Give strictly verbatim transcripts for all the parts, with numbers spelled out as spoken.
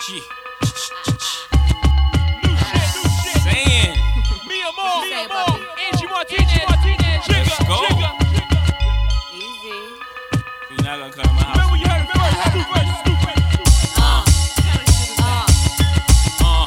G. New shit, new shit. Saying. Me amor, me amor. Angie Martinez, Martinez. Let's go. Easy. You're not gonna come to my house. Remember when you heard, remember when you heard, stupid, stupid. Uh. Uh. Uh.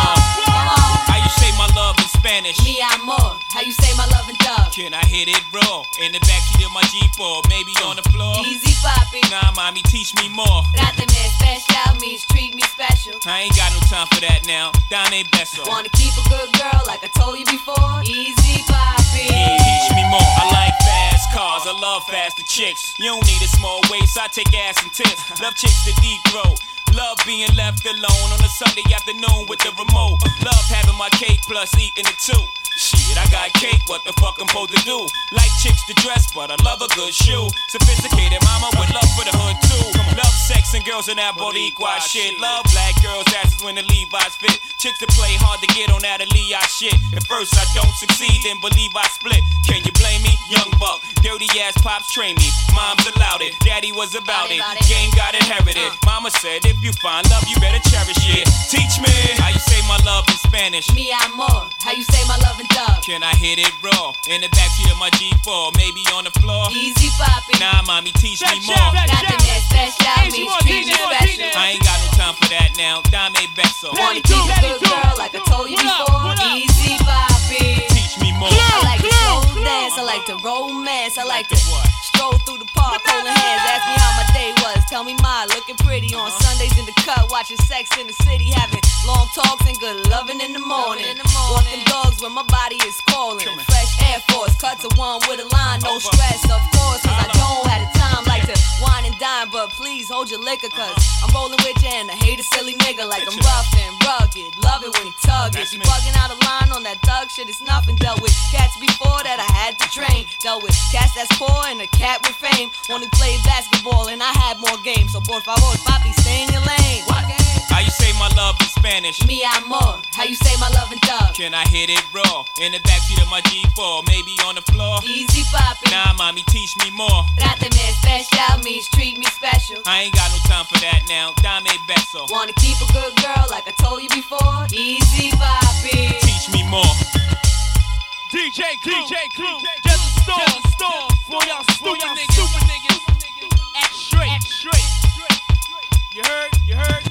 Uh. How you say my love in Spanish? Mi amor. How you say my love in dub? Can I hit it raw? In the backseat of my Jeep or maybe on the floor? Easy papi. Nah, mommy, teach me more. Tráteme especial means treat me special. I ain't got no time for that now. Dame beso. Wanna keep a good girl like I told you before? Easy papi. Teach me more. I like fast cars. I love faster chicks. You don't need a small waist. I take ass and tits. Love chicks to deep throat. Love being left alone on a Sunday afternoon with the remote. Love having my cake plus eating it too. Shit, I got cake, what the fuck I'm supposed to do? Like chicks to dress, but I love a good shoe. Sophisticated mama with love for the hood too. Love sex and girls in that Boricua shit. Love black girls' asses when the Levi's fit. Chicks that play hard to get on that Aaliyah shit. At first I don't succeed, then believe I split. Can you blame me? Young buck, dirty ass pops train me. Mom's allowed it, daddy was about it. Game got inherited. Mama said if you find love, you better cherish it. Teach me how you say my love in Spanish. Mi amor. How you say my love in dub? Can I hit it raw? In the backseat of my G four, maybe on the floor? Easy papi. Nah, mommy, teach me more. Tráteme especial means treat me special. I ain't got no time for that now. Dame beso. Wanna keep a good girl like I told you before? Easy papi. Teach me more. I like to slow dance, I like to romance, I like to stroll through the park holding hands. Ask me how my day was. Tell me ma, looking pretty on Sundays in the cut, watching Sex in the City, having long talks and good loving in the morning. Walking dogs when my body is calling. Fresh Air Force, cut to one with a line, no stress, of course, cause I don't have the time. Like to wine and dine, but please hold your liquor, cause I'm rolling with you and I hate a silly nigga. Like I'm rough and rugged, love it when he tug it. You bugging out of line on that thug shit, it's nothing. Dealt with cats before that I had to train. Dealt with cats that's poor and a cat with fame. One who played basketball and I had more games. So por favor, papi, stay in your lane. How you say my love in Spanish? Mi amor. How you say my love in dub? Can I hit it raw? In the backseat of my G four, maybe on the floor? Easy papi. Nah, mommy, teach me more. Tráteme especial means treat me special. I ain't got no time for that now. Dame beso. Wanna keep a good girl like I told you before? Easy papi. Teach me more. D J Clue, D J Clue, just a storm, just a storm for y'all stupid niggas, stupid niggas. Act straight, act straight. You heard, you heard.